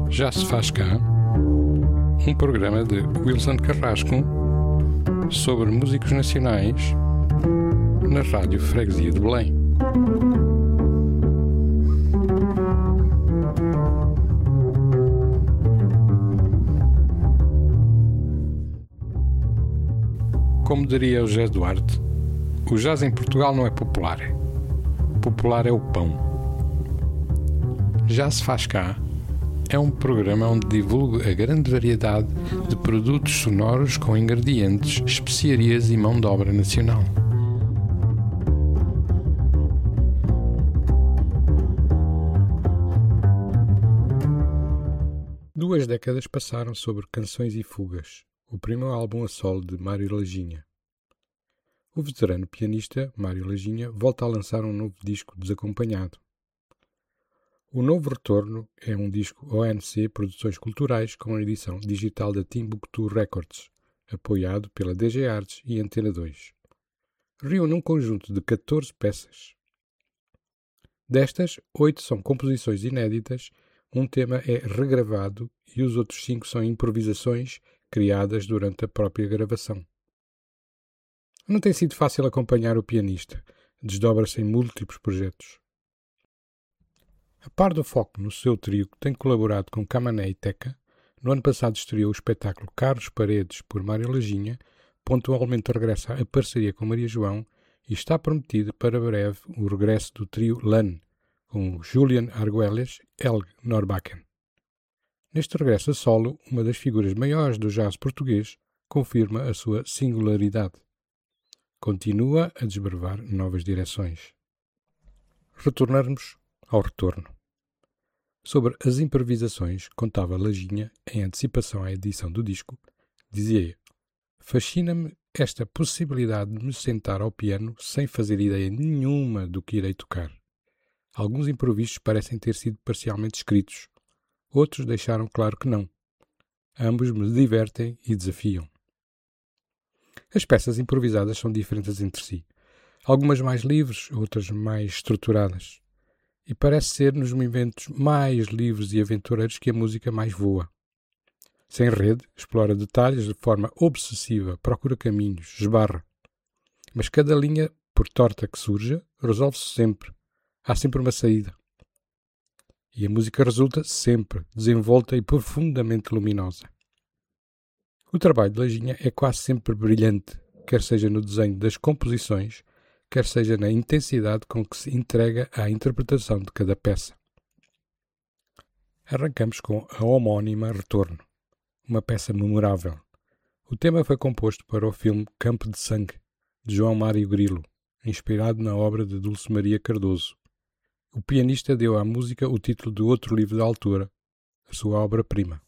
Já se faz cá um programa de Wilson Carrasco sobre músicos nacionais na Rádio Freguesia de Belém. Como diria o José Duarte, o jazz em Portugal não é popular. Popular é o pão. Já se faz cá é um programa onde divulgo a grande variedade de produtos sonoros com ingredientes, especiarias e mão de obra nacional. Duas décadas passaram sobre Canções e Fugas, o primeiro álbum a solo de Mário Laginha. O veterano pianista Mário Laginha volta a lançar um novo disco desacompanhado. O novo retorno é um disco ONC Produções Culturais com a edição digital da Timbuktu Records, apoiado pela DG Artes e Antena 2. Reúne um conjunto de 14 peças. Destas, 8 são composições inéditas, um tema é regravado e os outros 5 são improvisações criadas durante a própria gravação. Não tem sido fácil acompanhar o pianista, desdobra-se em múltiplos projetos. A par do foco no seu trio, que tem colaborado com Camané e Teca, no ano passado estreou o espetáculo Carlos Paredes por Mário Laginha, pontualmente regressa a parceria com Maria João e está prometido para breve o regresso do trio LAN, com Julian Arguelles e Helge Norbacken. Neste regresso a solo, uma das figuras maiores do jazz português confirma a sua singularidade. Continua a desbravar novas direções. Retornarmos ao retorno. Sobre as improvisações, contava Laginha, em antecipação à edição do disco, dizia: fascina-me esta possibilidade de me sentar ao piano sem fazer ideia nenhuma do que irei tocar. Alguns improvisos parecem ter sido parcialmente escritos, outros deixaram claro que não. Ambos me divertem e desafiam. As peças improvisadas são diferentes entre si, algumas mais livres, outras mais estruturadas. E parece ser nos movimentos mais livres e aventureiros que a música mais voa. Sem rede, explora detalhes de forma obsessiva, procura caminhos, esbarra. Mas cada linha, por torta que surja, resolve-se sempre. Há sempre uma saída. E a música resulta sempre desenvolta e profundamente luminosa. O trabalho de Laginha é quase sempre brilhante, quer seja no desenho das composições, quer seja na intensidade com que se entrega à interpretação de cada peça. Arrancamos com a homónima Retorno, uma peça memorável. O tema foi composto para o filme Campo de Sangue, de João Mário Grilo, inspirado na obra de Dulce Maria Cardoso. O pianista deu à música o título de outro livro da altura, a sua obra-prima.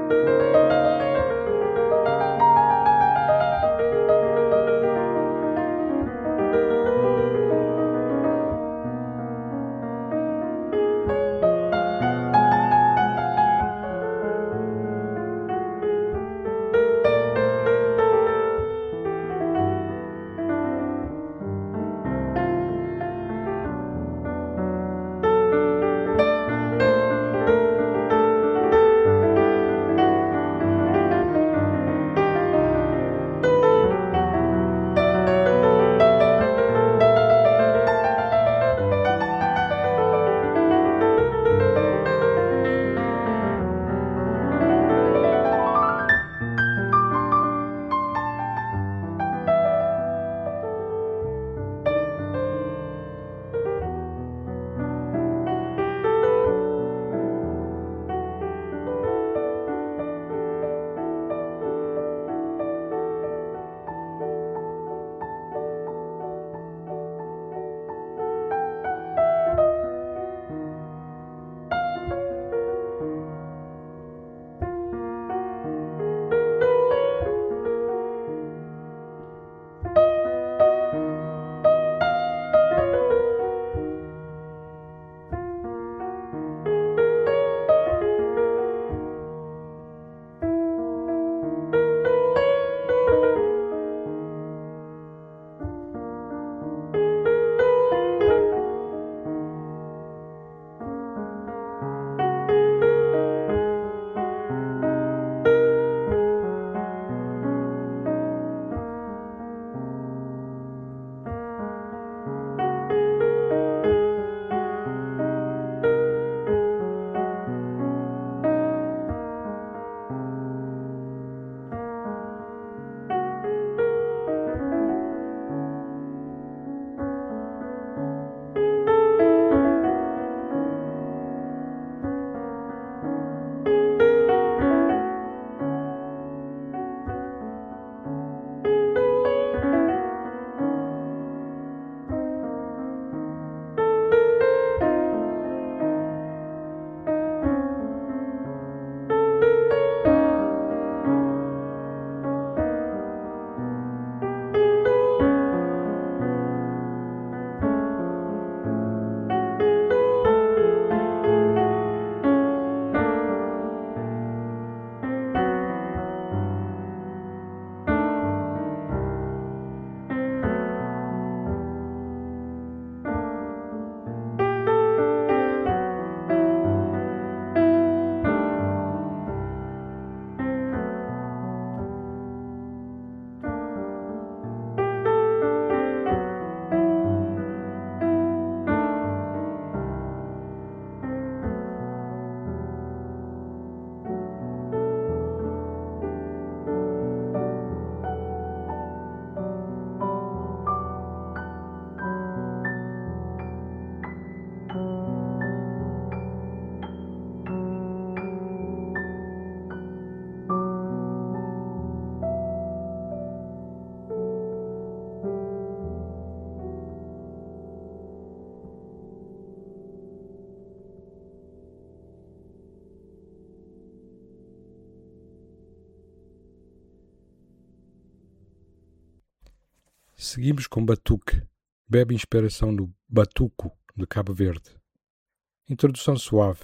Seguimos com Batuque. Bebe inspiração no batuco de Cabo Verde. Introdução suave.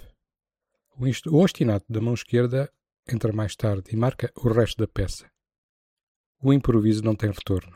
O ostinato da mão esquerda entra mais tarde e marca o resto da peça. O improviso não tem retorno.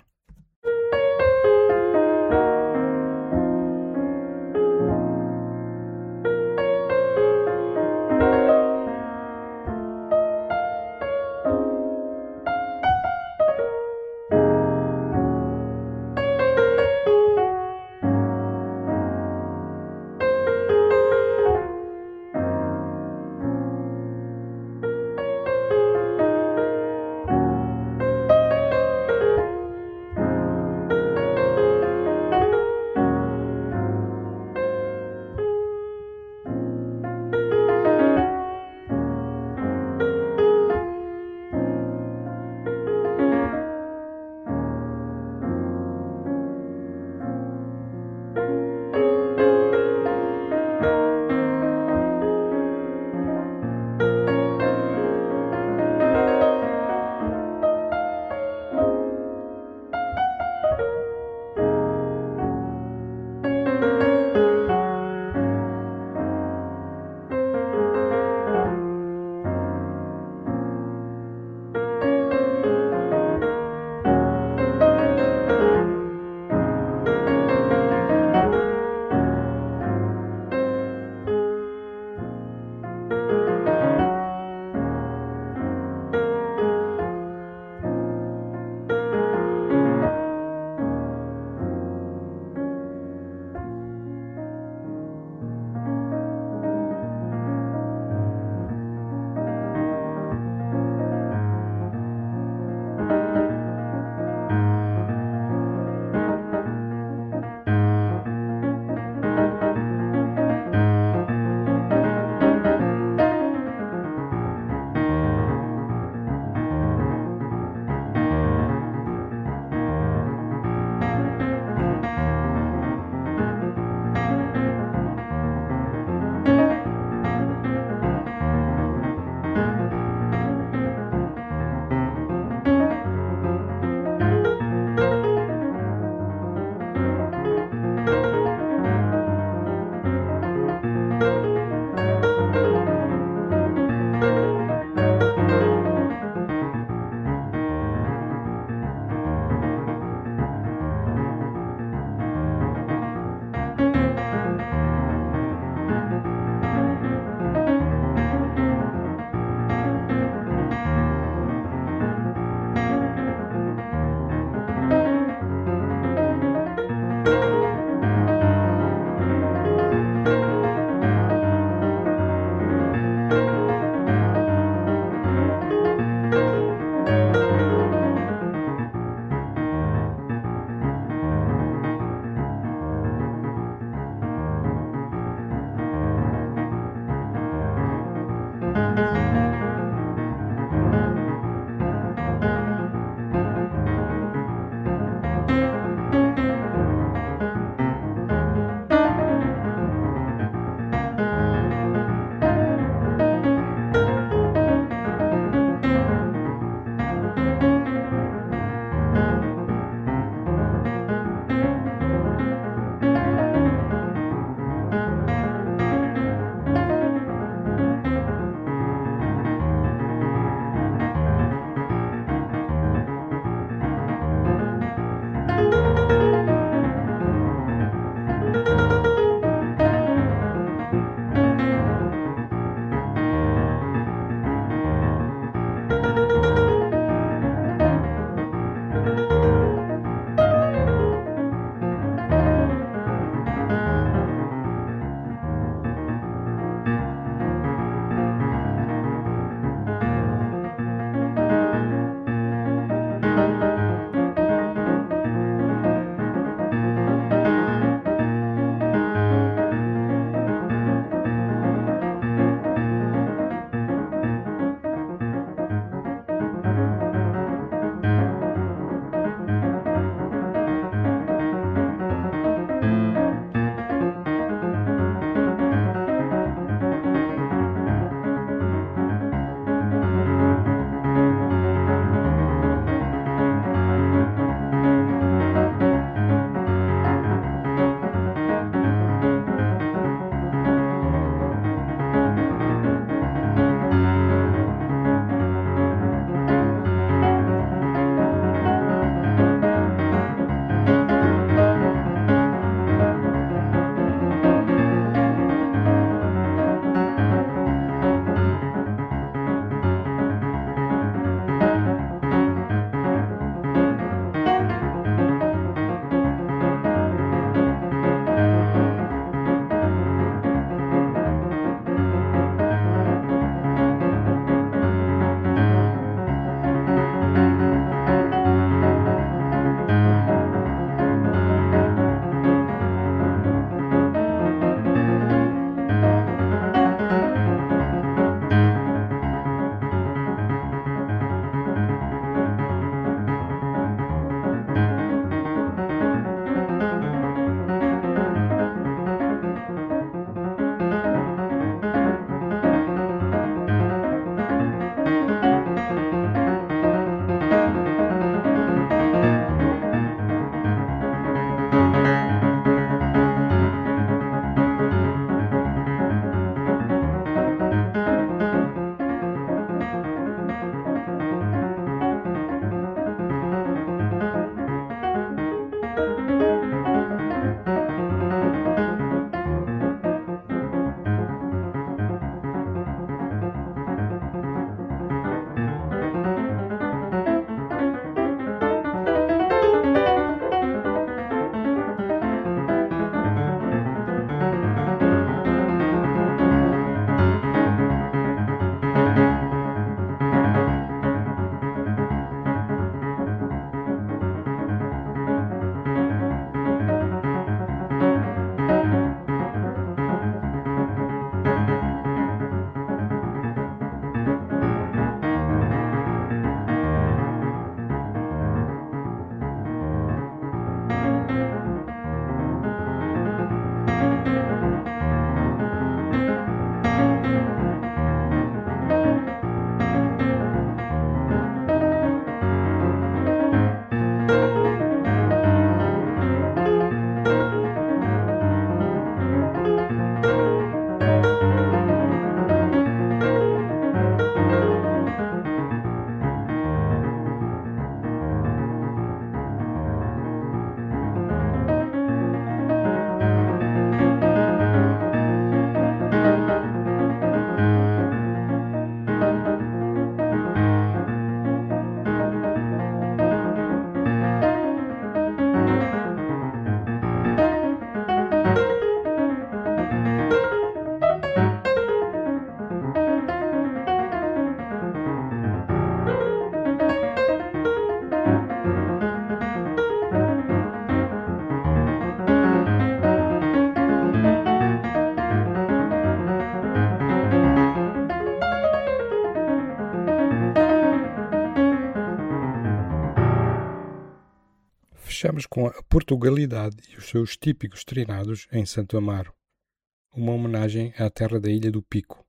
Fechamos com a Portugalidade e os seus típicos treinados em Santo Amaro, uma homenagem à terra da Ilha do Pico.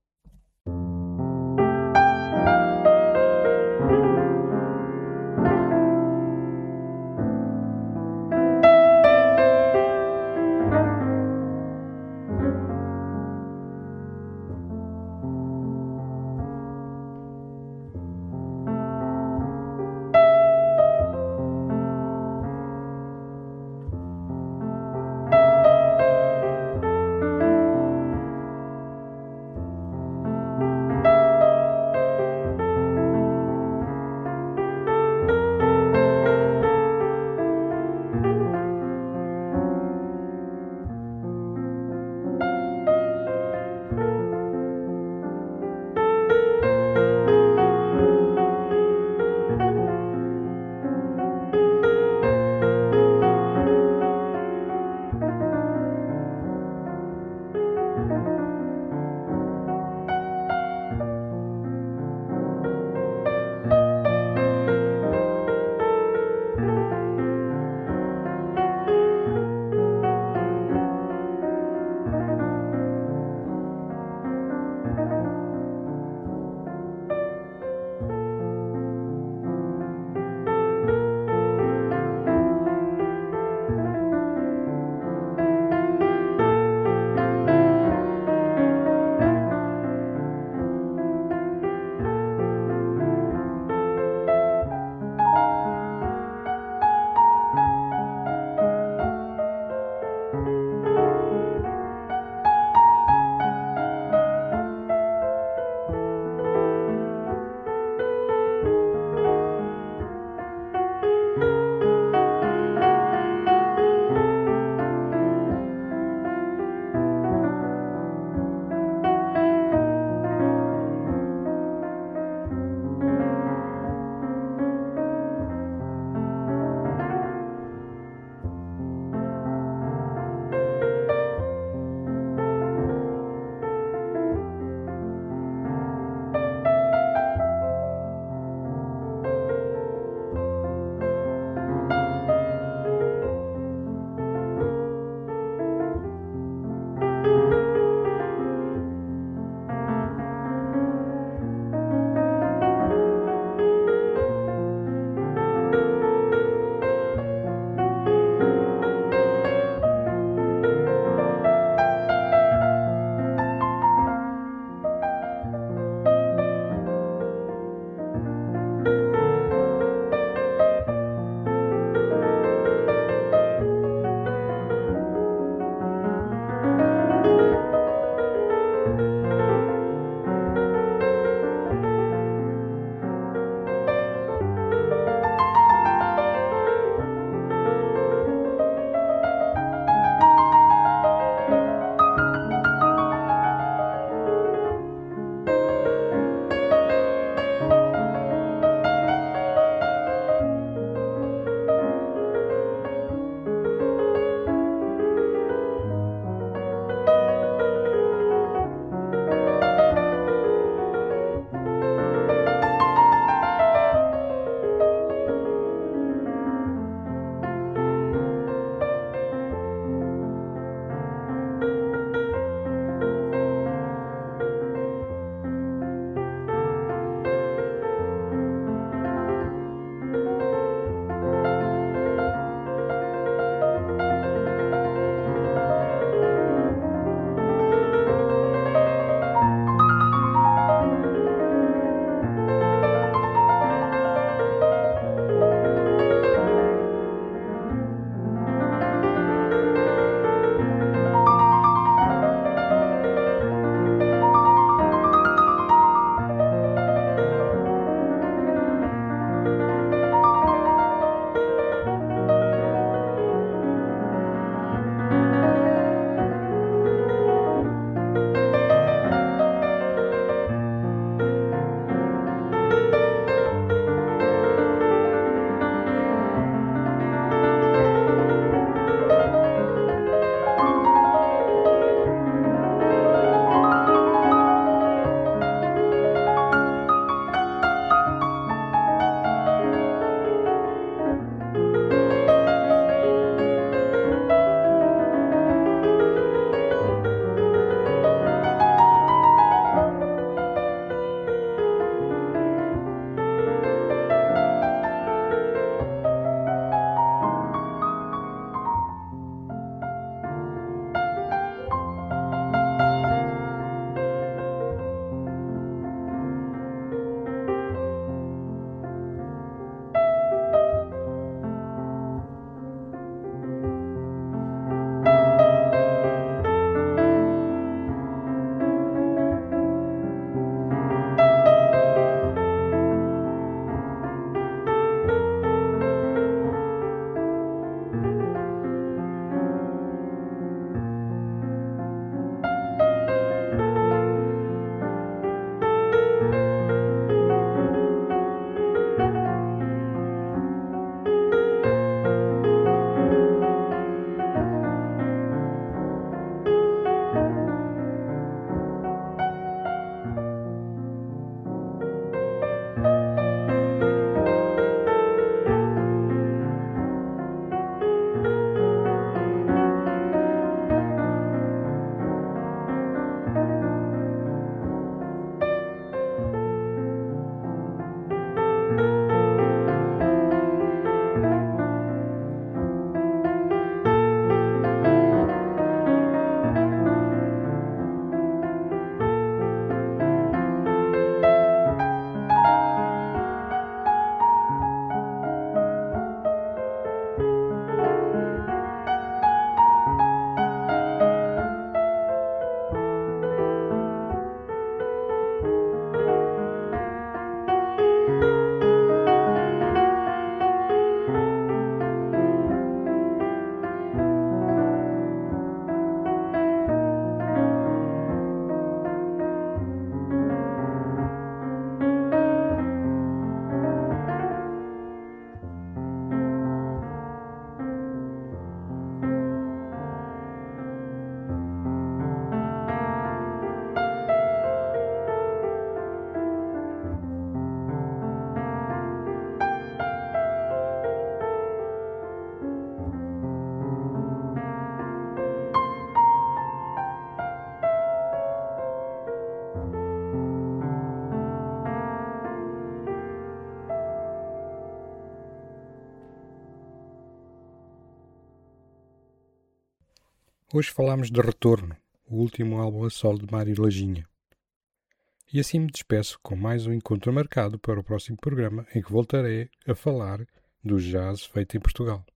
Hoje falámos de Retorno, o último álbum a solo de Mário Laginha. E assim me despeço com mais um encontro marcado para o próximo programa, em que voltarei a falar do jazz feito em Portugal.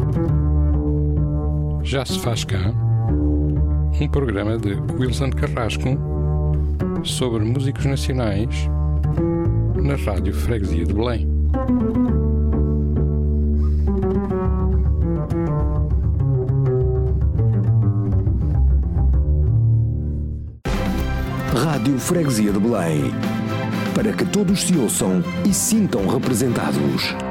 Já se faz cá um programa de Wilson Carrasco sobre músicos nacionais na Rádio Freguesia de Belém. Rádio Freguesia de Belém, para que todos se ouçam e sintam representados.